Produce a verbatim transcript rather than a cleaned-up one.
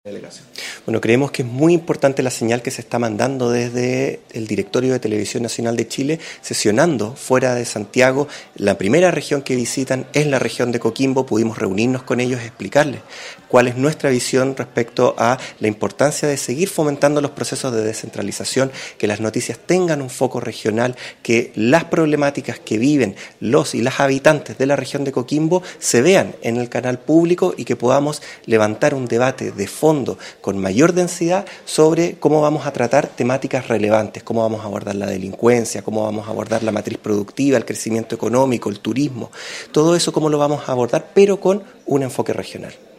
delegación. Bueno, creemos que es muy importante la señal que se está mandando desde el Directorio de Televisión Nacional de Chile, sesionando fuera de Santiago. La primera región que visitan es la región de Coquimbo. Pudimos reunirnos con ellos y explicarles cuál es nuestra visión respecto a la importancia de seguir fomentando los procesos de descentralización, que las noticias tengan un foco regional, que las problemáticas que viven los y las habitantes de la región de Coquimbo se vean en el canal público y que podamos levantar un debate de fondo con mayor densidad sobre cómo vamos a tratar temáticas relevantes, cómo vamos a abordar la delincuencia, cómo vamos a abordar la matriz productiva, el crecimiento económico, el turismo, todo eso cómo lo vamos a abordar, pero con un enfoque regional.